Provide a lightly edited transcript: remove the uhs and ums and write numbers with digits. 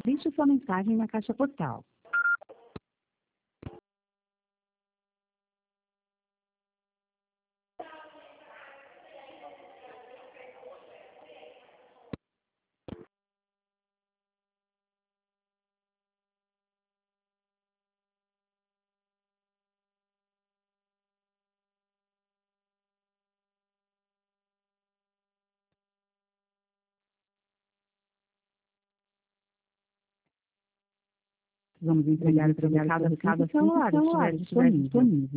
Deixe sua mensagem na caixa postal. Vamos entregar o seu recado assim que o celular estiver disponível.